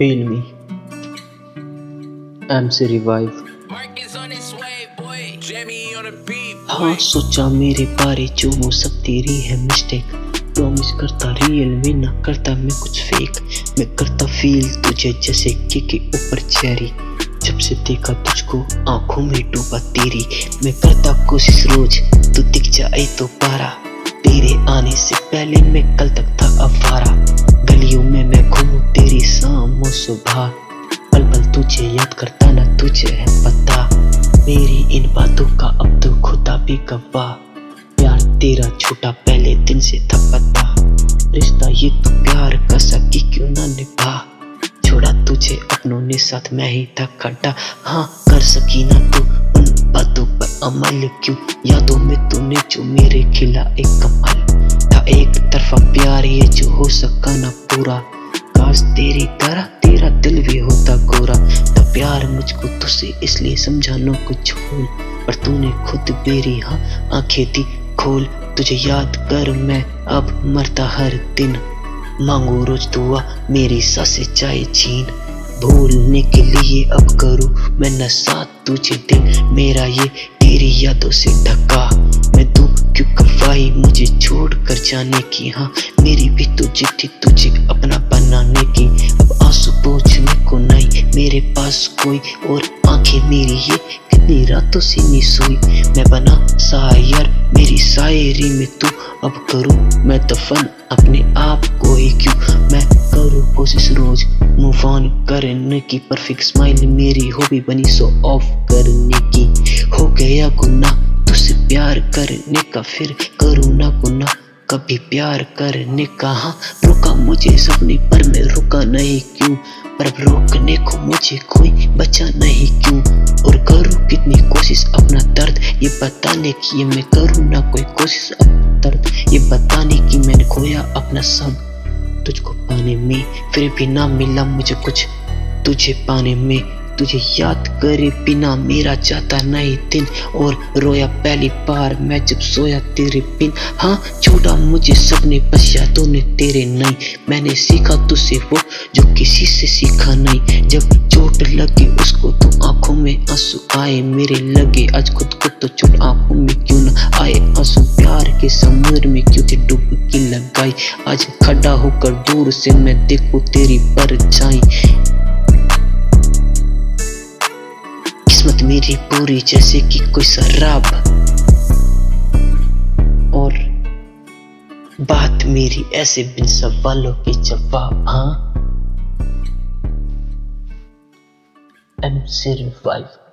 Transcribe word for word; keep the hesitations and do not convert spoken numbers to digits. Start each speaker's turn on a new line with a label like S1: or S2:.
S1: Feel me. M C Revive. हाँ सोचा मेरे बारे जो वो सब तेरी है मिस्टेक। प्रॉमिस करता रियल में ना करता मैं कुछ फेक। मैं करता फील तुझे जैसे के के ऊपर चेरी। जब से देखा तुझको आंखों में डूबा तेरी। मैं करता कोशिश रोज तू दिख जाए तो पारा। तेरे आने से पहले मैं कल तक था अवारा। गलियों में मैं घूमूं तेरी शाम सुबह। पल पल तुझे याद करता ना तुझे है पता। मेरी इन बातों का अब तो खुदा भी गवाह। प्यार तेरा छोटा पहले दिन से था पता। रिश्ता ये तो प्यार का सकी क्यों ना निभा। छोड़ा तुझे अपनों ने साथ मैं ही था खड़ा। हाँ कर सकी ना तू उन बातों पर अमल क्यों। यादों में तूने जो मेरे खिला एक कमाल था। एक तरफा प्यार ये जो हो सका ना पूरा। काश तेरी तरह तेरा दिल भी होता गोरा। तब प्यार मुझको तुझसे इसलिए समझा ना कुछ भूल। पर तूने खुद मेरी हाँ आंखें दी खोल। तुझे याद कर मैं अब मरता हर दिन। मांगू रोज दुआ मेरी सांसें चाहे छीन। भूलने के लिए अब करूँ मैं नशा तुझे दिल मेरा ये तेरी यादों से ढका। मैं दूं क्यों गवाही मुझे छोड़ कर जाने की। हाँ मेरी भी तो चिट्ठी तुझे अपना बनाने की। अब आंसू पोंछने को नहीं मेरे पास कोई। और आंखें मेरी ये कितनी रातों से नहीं सोई। मैं बना शायर मेरी शायरी में तू अब करूँ मैं दफन अपने आप को ही क्यों। मैं करूँ कोशिश रोज मूव ऑन करने की। परफेक्ट स्माइल मेरी हॉबी बनी सो ऑफ करने की। हो गया गुनाह तुझसे प्यार करने का फिर करूँ ना गुनाह कभी प्यार करने का। हाँ रुका मुझे सपने पर मैं रुका नहीं क्यों। पर अब रोकने को मुझे कोई बचा नहीं क्यों। और करूँ कितनी कोशिश अपना दर्द ये बताने की। मैं करूँ ना कोई कोशिश अपना दर्द ये बताने की। मैंने खोया अपना सब तुझको पाने में। फिर भी ना मिला मुझे कुछ तुझे पाने में। तुझे याद करे बिना मेरा जाता नहीं दिन। और रोया पहली बार मैं जब सोया तेरे बिन। हाँ छोड़ा मुझे सपने बस यादों ने तेरे नहीं। मैंने सीखा तुझसे वो जो किसी से सीखा नहीं। जब चोट लगी उसको तो आंखों में आंसू आए मेरे लगे। आज खुद को तो चोट आंखों में क्यों ना आए आंसू। प्यार के समुद्र में क्यों थी डुबकी लगाई। आज खड़ा होकर दूर से मैं देखूं तेरी परछाई। किस्मत मेरी पूरी जैसे कि कोई शराब। और बात मेरी ऐसे बिन सवालों के जवाब। हाँ M C Revive।